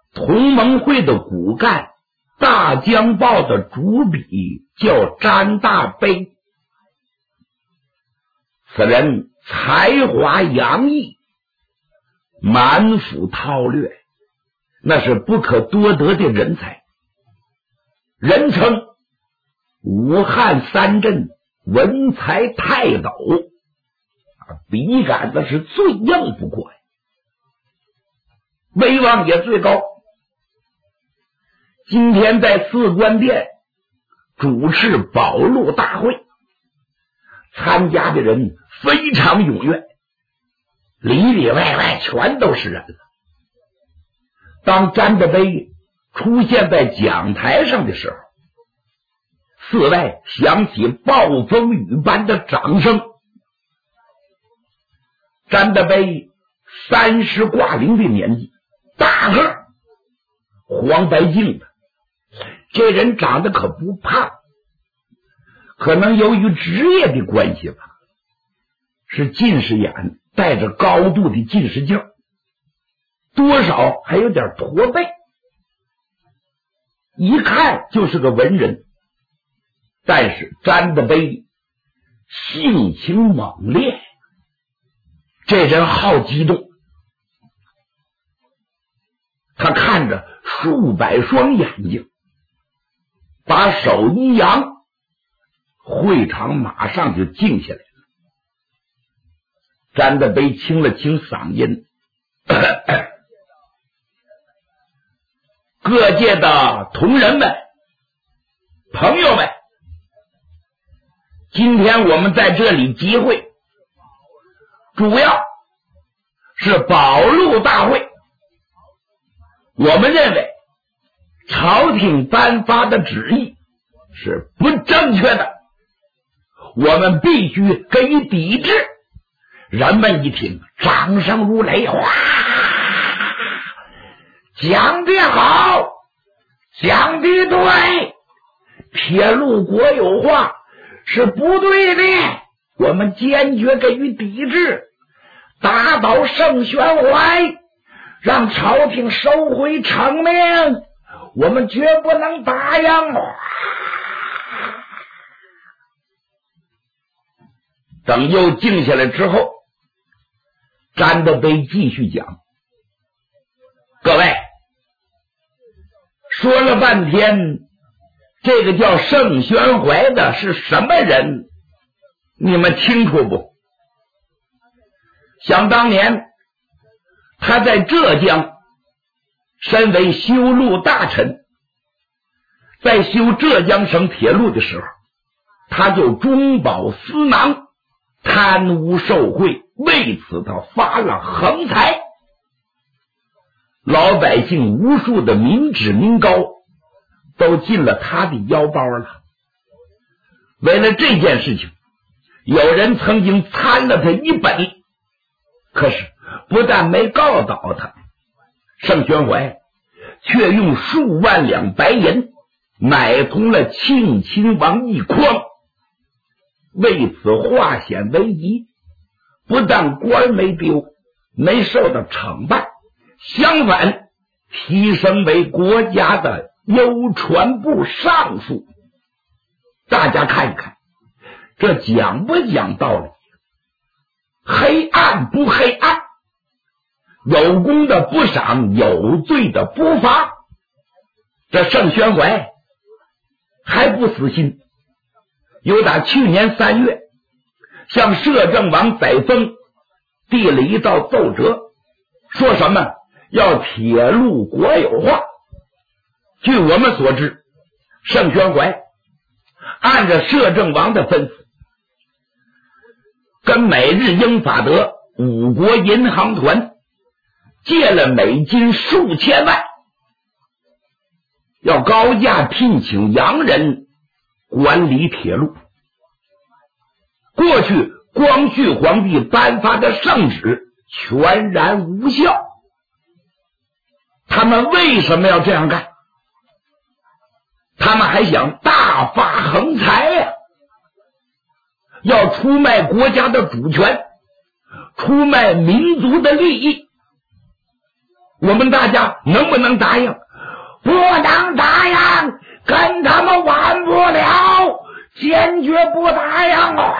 同盟会的骨干，大江报的主笔叫詹大悲。此人才华洋溢，满腹韬略，那是不可多得的人才，人称武汉三镇文才泰斗，笔杆子是最硬不过，威望也最高。今天在四官殿主持保路大会，参加的人非常踊跃，里里外外全都是人了。当詹德碑出现在讲台上的时候，寺外响起暴风雨般的掌声。詹德碑30挂零的年纪，大个儿，黄白净的，这人长得可不胖，可能由于职业的关系吧，是近视眼，带着高度的近视镜，多少还有点驼背，一看就是个文人。但是詹德碑性情猛烈，这人好激动，他看着数百双眼睛，把手一扬，会场马上就静下来了。詹德碑清了清嗓音各界的同仁们、朋友们，今天我们在这里集会，主要是保路大会。我们认为朝廷颁发的旨意是不正确的，我们必须给予抵制。人们一听，掌声如雷，哗！讲得好，讲得对，铁路国有化是不对的，我们坚决给予抵制，打倒盛宣怀，让朝廷收回成命，我们绝不能答应。等又静下来之后，詹德碑继续讲，各位，说了半天，这个叫盛宣怀的是什么人？你们清楚不？想当年，他在浙江身为修路大臣，在修浙江省铁路的时候，他就中饱私囊，贪污受贿，为此他发了横财，老百姓无数的民脂民膏都进了他的腰包了。为了这件事情，有人曾经参了他一本，可是不但没告倒他，盛宣怀却用数万两白银买通了庆亲王一匡，为此化险为夷，不但官没丢，没受到惩办，相反提升为国家的邮传部尚书。大家看一看，这讲不讲道理？黑暗不黑暗？有功的不赏，有罪的不罚。这盛宣怀还不死心，又打去年3月向摄政王载沣递了一道奏折，说什么要铁路国有化。据我们所知，盛宣怀按照摄政王的吩咐，跟美日英法德5国银行团借了美金数千万，要高价聘请洋人管理铁路。过去光绪皇帝颁发的圣旨全然无效，他们为什么要这样干？他们还想大发横财呀，要出卖国家的主权，出卖民族的利益。 我们大家能不能答应？ 不能答应，跟他们玩不了，坚决不答应啊！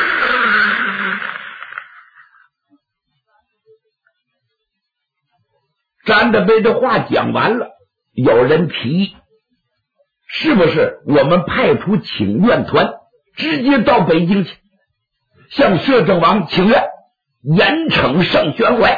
詹德贝的话讲完了，有人提议，是不是我们派出请愿团直接到北京去，向摄政王请愿，严惩盛宣怀，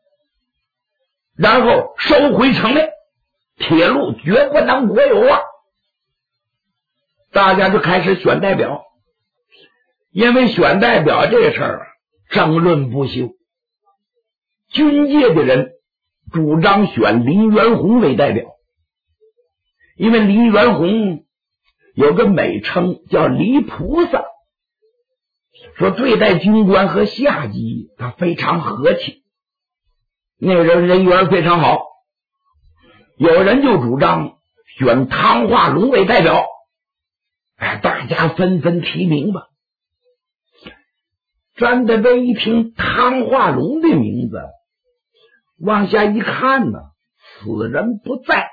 然后收回城内，铁路绝不能国有啊！大家就开始选代表，因为选代表这事儿争论不休。军界的人主张选黎元洪为代表，因为黎元洪有个美称叫黎菩萨，说对待军官和下级他非常和气，那个人缘非常好。有人就主张选汤化龙为代表，大家纷纷提名吧。詹德贝一听汤化龙的名字，往下一看呢，此人不在，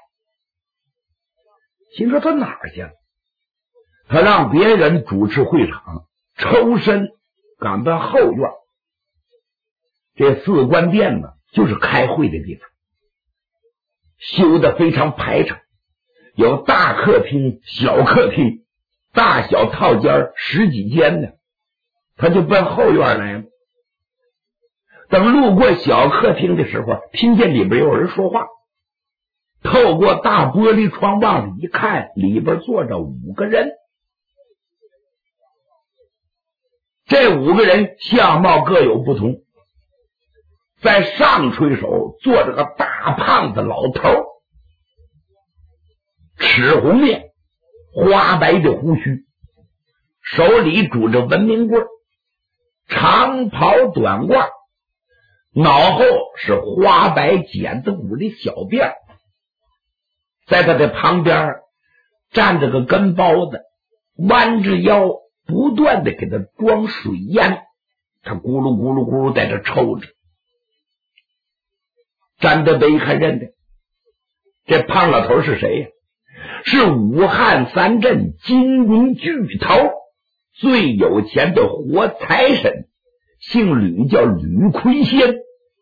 心说他哪儿去了？他让别人主持会场，抽身赶奔后院。这四官殿呢，就是开会的地方，修得非常排场，有大客厅、小客厅，大小套间十几间呢。他就奔后院来了。等路过小客厅的时候，听见里边有人说话，透过大玻璃窗往里一看，里边坐着5个人。这5个人相貌各有不同，在上垂手坐着个大胖子老头，齿红面，花白的胡须，手里拄着文明棍，长袍短褂，脑后是花白剪子骨的小辫，在他的旁边站着个跟包子，弯着腰不断的给他装水烟，他咕噜咕噜咕噜在这抽着。詹德贝还认得这胖老头是谁呀？是武汉3镇金融巨头，最有钱的活财神，姓吕，叫吕坤先。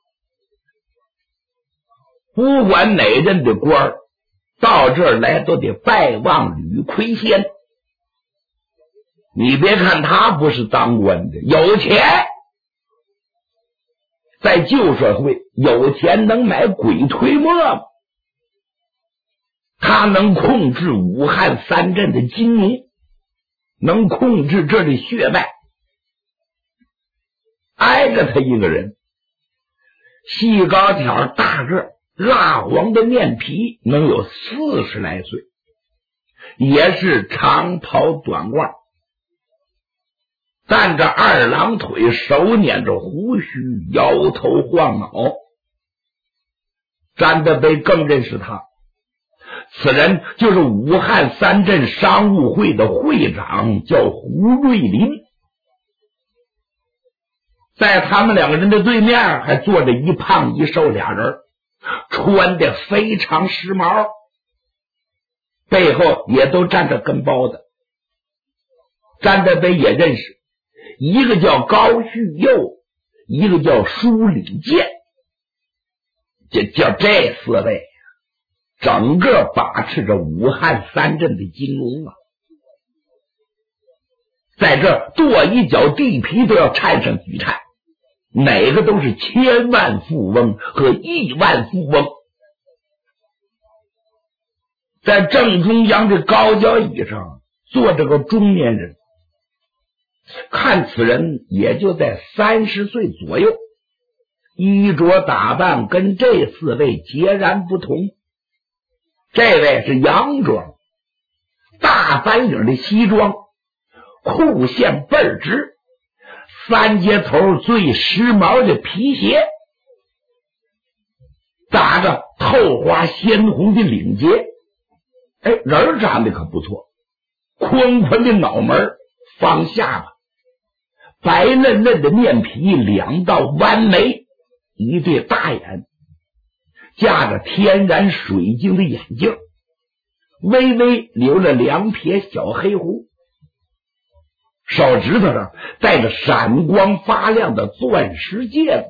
不管哪任的官儿到这儿来都得拜望吕坤先。你别看他不是当官的，有钱，在旧社会有钱能买鬼推磨吗？他能控制武汉3镇的金融，能控制这里血脉。挨着他一个人，细高挑大个，蜡黄的面皮，能有40来岁，也是长袍短褂，担着2郎腿，手捻着胡须，摇头晃脑。詹德贝更认识他，此人就是武汉3镇商务会的会长，叫胡瑞林。在他们2个人的对面还坐着一胖一瘦俩人，穿得非常时髦，背后也都站着跟包子。詹德贝也认识，一个叫高旭佑，一个叫舒礼健，这4位整个把持着武汉3镇的金融啊，在这跺一脚地皮都要掺上举掺，哪个都是千万富翁和亿万富翁。在正中央的高脚椅上坐着个中年人，看此人也就在30岁左右，衣着打扮跟这4位截然不同。这位是洋装，大翻领的西装，裤线倍儿直，3接头最时髦的皮鞋，打着透花鲜红的领结，人长得可不错，宽宽的脑门，方下巴，白嫩嫩的面皮，2道弯眉，一对大眼， 架着天然水晶的眼镜，微微留了2撇小黑胡，手指头上戴着闪光发亮的钻石戒指。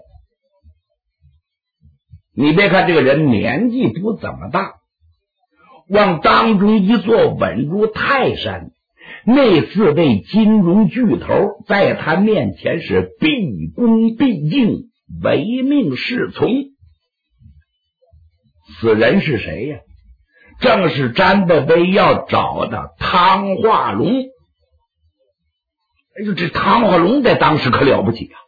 你别看这个人年纪不怎么大，往当中一坐稳如泰山，那4位金融巨头在他面前是毕恭毕敬，唯命是从。此人是谁呀？正是詹贝贝要找的汤化龙。哎呦，这汤化龙在当时可了不起啊！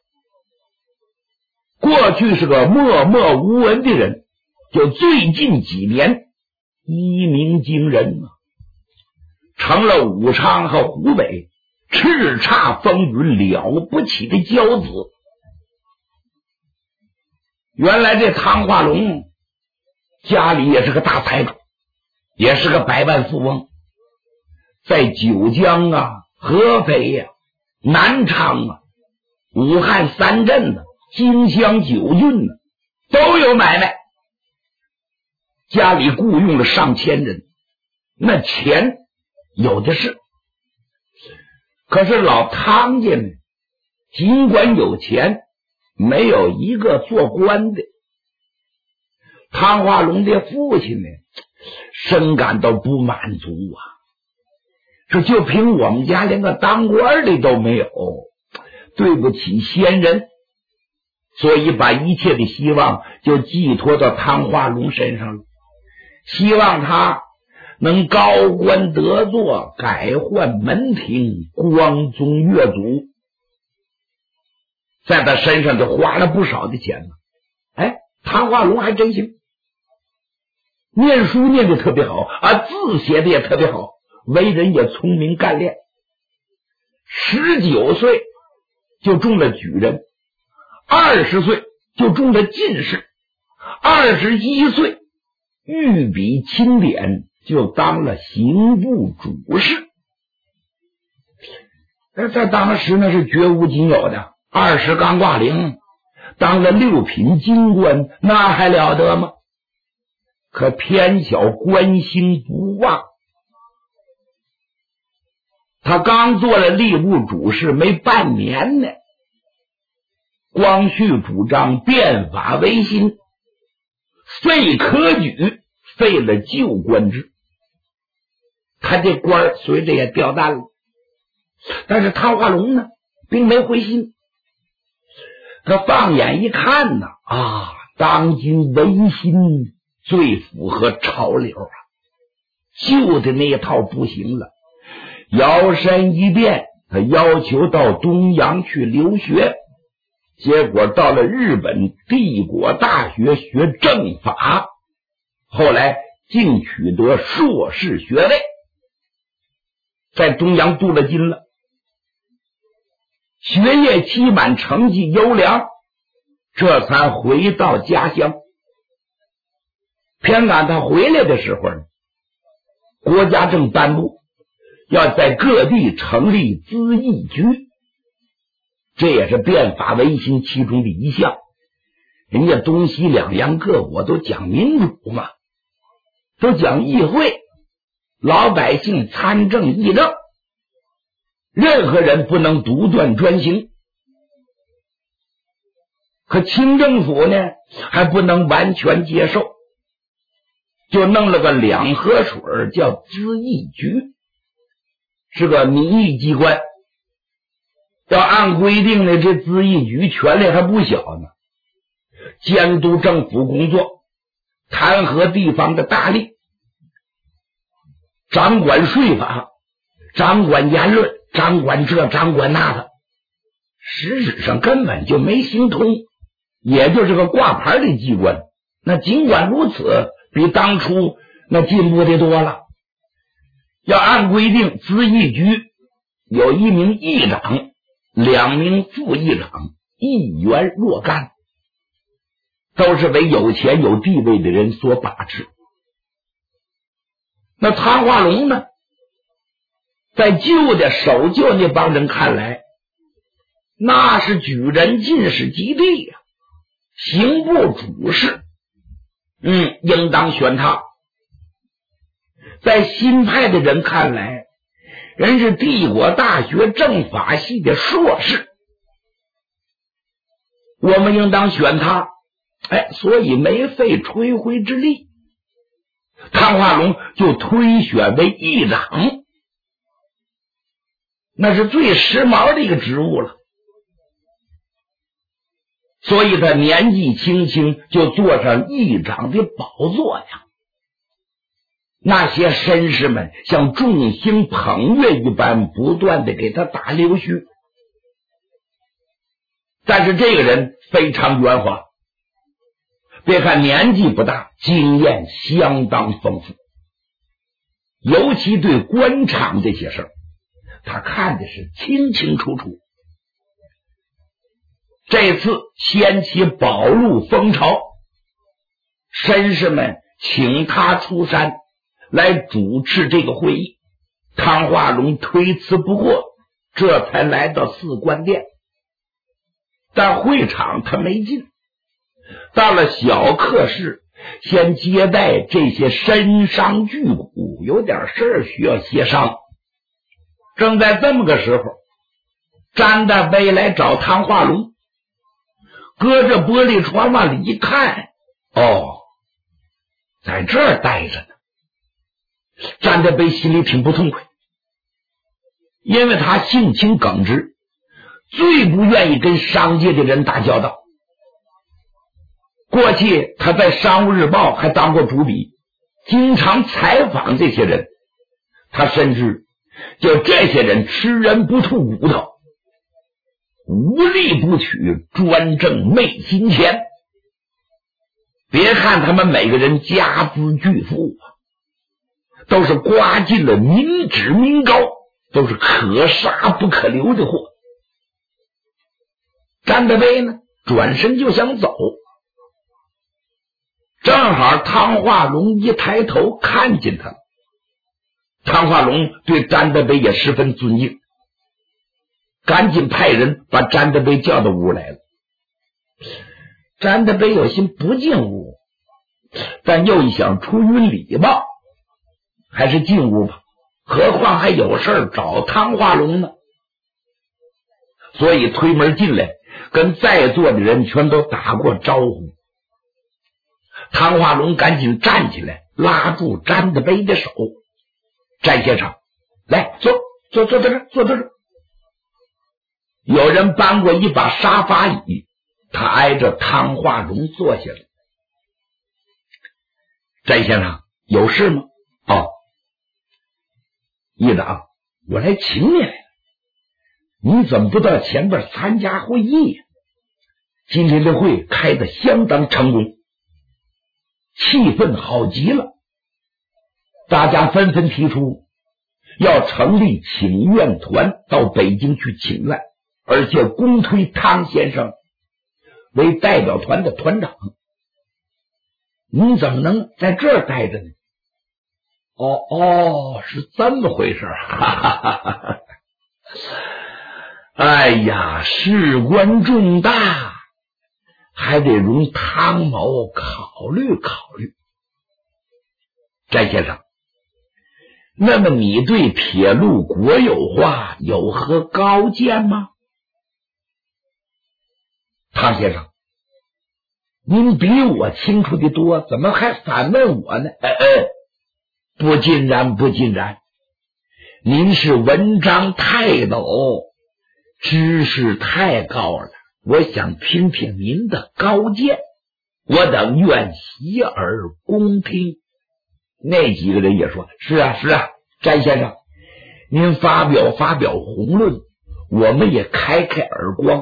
过去是个默默无闻的人，就最近几年一鸣惊人啊，成了武昌和湖北叱咤风云了不起的骄子。原来这汤化龙家里也是个大财主，也是个百万富翁，在九江啊、合肥呀、南昌啊、武汉3镇呢、荆襄9郡呢都有买卖，家里雇佣了上千人，那钱有的是。可是老汤家呢，尽管有钱，没有一个做官的。汤化龙的父亲呢，深感到不满足啊，说就凭我们家连个当官的都没有，对不起先人，所以把一切的希望就寄托到汤化龙身上了，希望他能高官得坐，改换门庭，光宗越祖。在他身上就花了不少的钱呢。哎，汤化龙还真行，念书念得特别好啊，字写的也特别好，为人也聪明干练。19岁就中了举人，20岁就中了进士，21岁御笔钦点，就当了刑部主事。在当时那是绝无仅有的，20刚挂零，当了6品京官，那还了得吗？可偏巧官星不旺，他刚做了吏部主事没半年呢，光绪主张变法维新，废科举，废了旧官制，他这官随着也掉淡了。但是汤化龙呢，并没灰心，他放眼一看呢，啊，当今维新最符合潮流啊，旧的那一套不行了。摇身一变，他要求到东洋去留学，结果到了日本帝国大学学政法，后来竟取得硕士学位，在东洋镀了金了。学业期满，成绩优良，这才回到家乡。偏赶他回来的时候呢，国家正颁布要在各地成立咨议局，这也是变法维新其中的一项。人家东西两洋各国都讲民主嘛，都讲议会，老百姓参政议政，任何人不能独断专行。可清政府呢，还不能完全接受，就弄了个2河水叫咨议局，是个民意机关。要按规定呢，这咨议局权力还不小呢，监督政府工作，弹劾地方的大吏，掌管税法，掌管言论，掌管这掌管那的，实质上根本就没行通，也就是个挂牌的机关。那尽管如此，比当初那进步的多了。要按规定，咨议局有1名议长，2名副议长，议员若干，都是为有钱有地位的人所把持。那汤化龙呢，在旧的守旧那帮人看来，那是举人进士及第呀，刑部主事， 应当选他。在新派的人看来，人是帝国大学政法系的硕士，我们应当选他。所以没费吹灰之力，汤化龙就推选为议长，那是最时髦的一个职务了。所以他年纪轻轻就坐上议长的宝座呀。那些绅士们像众星捧月一般不断的给他打溜须。但是这个人非常圆滑，别看年纪不大，经验相当丰富，尤其对官场这些事儿，他看的是清清楚楚。这次掀起保路风潮，绅士们请他出山来主持这个会议，汤化龙推辞不过，这才来到四官殿。但会场他没进，到了小客室，先接待这些身商巨贾，有点事儿需要协商。正在这么个时候，詹大伯来找汤化龙，隔着玻璃窗往里一看，在这儿待着呢。詹大伯心里挺不痛快，因为他性情耿直，最不愿意跟商界的人打交道。过去他在商务日报还当过主笔，经常采访这些人，他深知就这些人吃人不吐骨头，无利不取，专挣昧金钱。别看他们每个人家资巨富都是刮尽了民脂民膏，都是可杀不可留的货。詹德威呢，转身就想走，正好汤化龙一抬头看见他。汤化龙对詹德威也十分尊敬，赶紧派人把詹德威叫到屋来了。詹德威有心不进屋，但又一想出于礼貌，还是进屋吧，何况还有事找汤化龙呢。所以推门进来，跟在座的人全都打过招呼。汤化龙赶紧站起来，拉住詹德威的手：“詹先生，来坐在这儿，坐在这儿。”有人搬过一把沙发椅，他挨着汤化龙坐下了。詹先生，有事吗？议长，我来请你来了。你怎么不到前边参加会议呀？今天的会开得相当成功，气氛好极了，大家纷纷提出要成立请愿团到北京去请愿，而且公推汤先生为代表团的团长。你怎么能在这儿待着呢？是这么回事，哈哈哈哈。哎呀，事关重大，还得容汤某考虑考虑。詹先生，那么你对铁路国有化有何高见吗？汤先生，您比我清楚的多，怎么还反问我呢？不尽然，不尽然。您是文章泰斗，知识太高了，我想听听您的高见，我等愿洗耳恭听。那几个人也说：是啊，是啊，詹先生，您发表宏论，我们也开开耳光。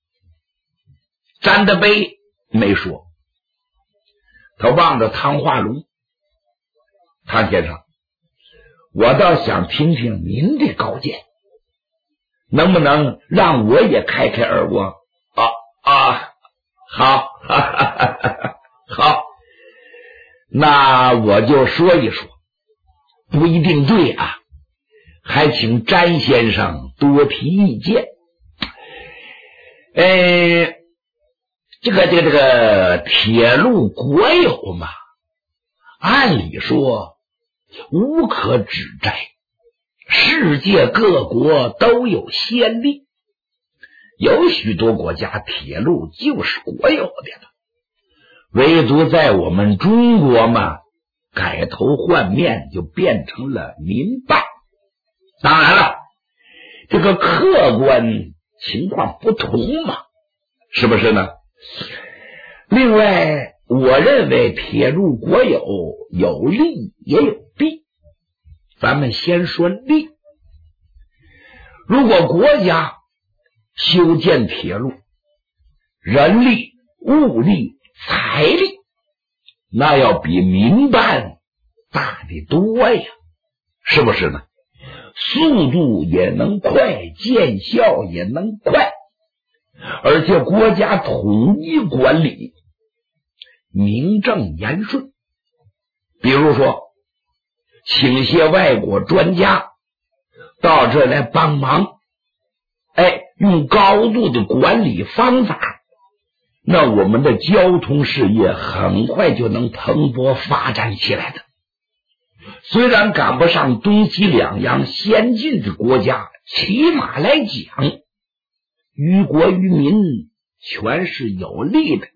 詹德威没说，他望着汤化龙：汤先生，我倒想听听您的高见，能不能让我也开开耳光？好，好，那我就说一说，不一定对啊，还请詹先生多提意见。这个铁路国有嘛， 按理说无可指摘，世界各国都有先例，有许多国家铁路就是国有的了，唯独在我们中国嘛，改头换面就变成了民办。当然了，这个客观情况不同嘛，是不是呢？另外，我认为铁路国有有利也有弊。咱们先说利。如果国家修建铁路，人力、物力、财力那要比民办大得多呀，是不是呢？速度也能快，见效也能快，而且国家统一管理，名正言顺。比如说请些外国专家到这来帮忙，用高度的管理方法，那我们的交通事业很快就能蓬勃发展起来的。虽然赶不上东西两样先进的国家，起码来讲于国于民全是有利的。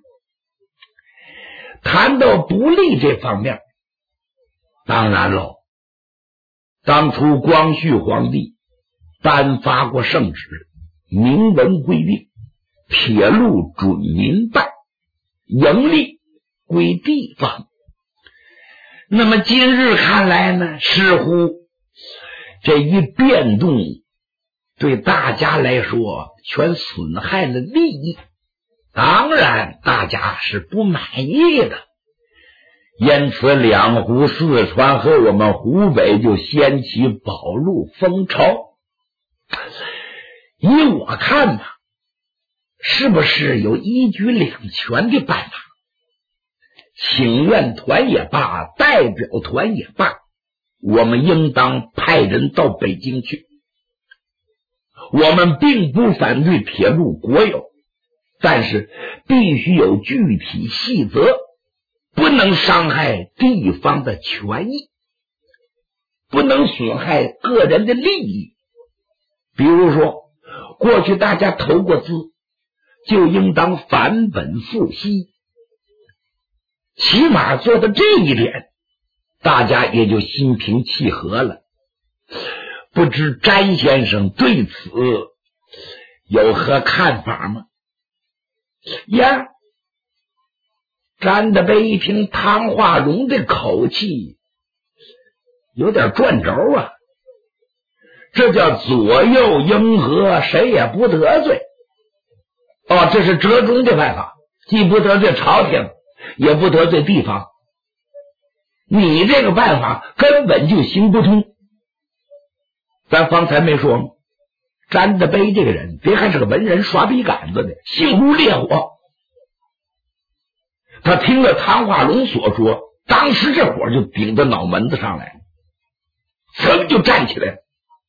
谈到不利这方面，当然喽，当初光绪皇帝颁发过圣旨，明文规定铁路准民办，盈利归地方。那么今日看来呢，似乎这一变动对大家来说全损害了利益，当然大家是不满意的。因此两湖、四川和我们湖北就掀起保路风潮。以我看吧，是不是有一举两全的办法？请愿团也罢，代表团也罢，我们应当派人到北京去。我们并不反对铁路国有，但是必须有具体细则，不能伤害地方的权益，不能损害个人的利益。比如说，过去大家投过资，就应当返本付息，起码做到这一点，大家也就心平气和了。不知詹先生对此有何看法吗？呀，詹德贝一听汤化荣的口气，有点转轴啊，这叫左右应和，谁也不得罪。这是折中的办法，既不得罪朝廷，也不得罪地方。你这个办法根本就行不通。咱方才没说吗？詹德贝这个人，别看是个文人耍笔杆子的，性如烈火。他听了汤化龙所说，当时这火就顶到脑门子上来了，噌就站起来了。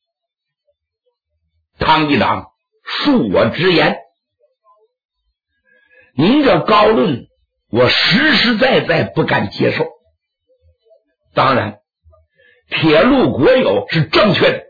汤一党，恕我直言，您这高论我实实在在不敢接受。当然铁路国有是正确的，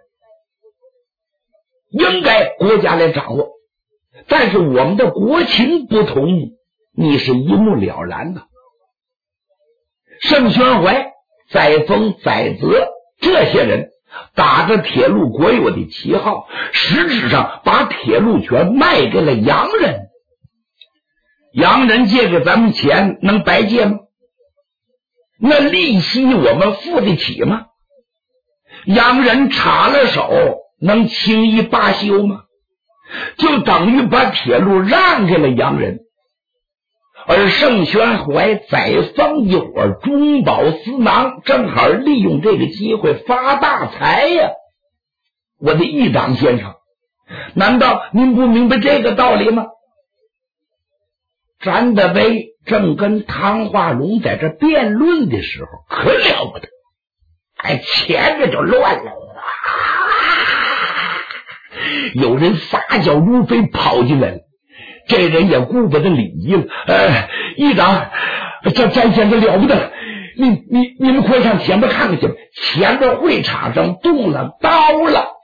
应该国家来掌握，但是我们的国情不同，你是一目了然的。盛宣怀、载沣、载泽这些人打着铁路国有的旗号，实质上把铁路权卖给了洋人。洋人借给咱们钱能白借吗？那利息我们付得起吗？洋人插了手能轻易罢休吗？就等于把铁路让给了洋人。而盛宣怀、载沣一伙中饱私囊，正好利用这个机会发大财呀！我的议长先生，难道您不明白这个道理吗？詹德威正跟汤化龙在这辩论的时候，可了不得，前面就乱了，有人撒脚如飞跑进来了，这人也顾不得礼仪了。议长，这詹先生了不得， 你们快上前边看看去吧，前边会场上动了刀了。